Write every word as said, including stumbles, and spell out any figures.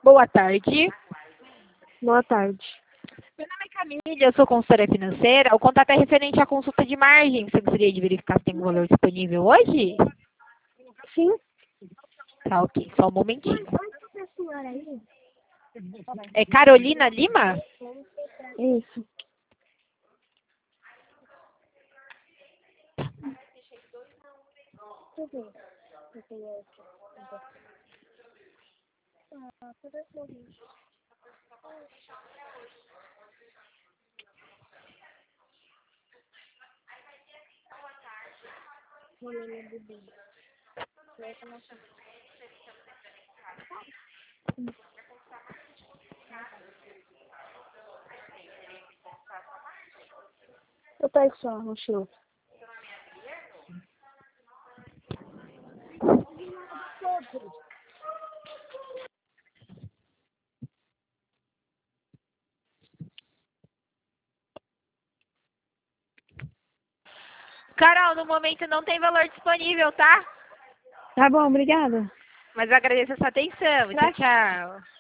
Boa tarde. Boa tarde. Meu nome é Camille, eu sou consultora financeira. O contato é referente à consulta de margem. Você gostaria de verificar se tem um valor disponível hoje? Sim. Tá, ok. Só um momentinho. Onde a senhora aí? É Carolina Lima? Isso. Deixa eu ver. Eu tenho aqui. Ah, tudo bem. Eu pego só no show. Carol, no momento não tem valor disponível, tá? Tá bom, obrigada. Mas eu agradeço a sua atenção. Tchau, tchau.